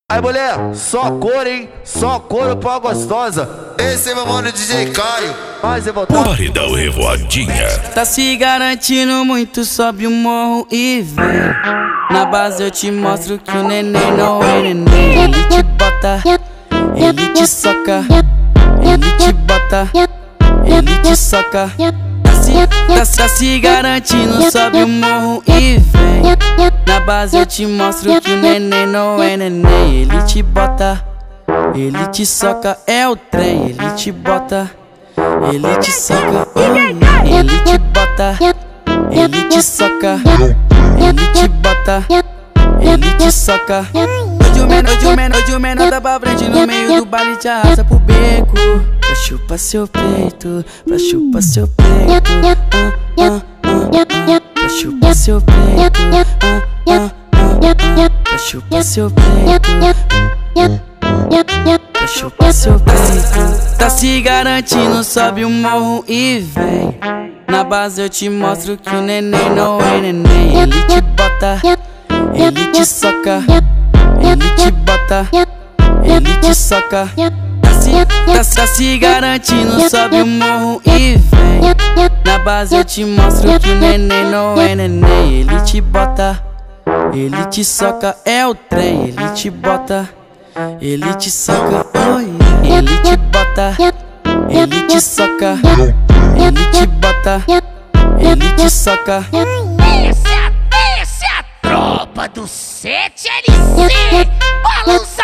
Aí mulher, só cor, hein? Só couro pra gostosa. Esse é meu mano DJ Caio. Mas eu vou dar Paredão Revoadinha. Tá se garantindo muito, sobe o morro e vem. Na base eu te mostro que o neném não é neném. Ele te bota, ele te soca. Ele te bota, ele te soca. Tá se garantindo, sobe o morro e vem. Na base eu te mostro que o neném não é neném. Ele te bota, ele te soca, é o trem. Ele te bota, ele te soca, ele te bota, ele te soca, ele te bota, ele te soca. Hoje o menor tá pra frente no meio do baile, te arrasta pro beco. Pra chupar seu peito, pra chupar seu peito. Pra chupar seu peito, pra chupar seu peito, pra chupar seu peito. Tá se garantindo, sobe o morro e vem. Na base eu te mostro que o neném não é neném. Ele te bota, ele te soca, ele te bota, ele te soca. Tá se garantindo, sobe o morro e vem. Na base eu te mostro que o neném não é neném. Ele te bota, ele te soca, é o trem. Ele te bota, ele te soca, ele te bota, ele te soca, ele te bota, ele te soca. Essa é a tropa do 7LC. Balança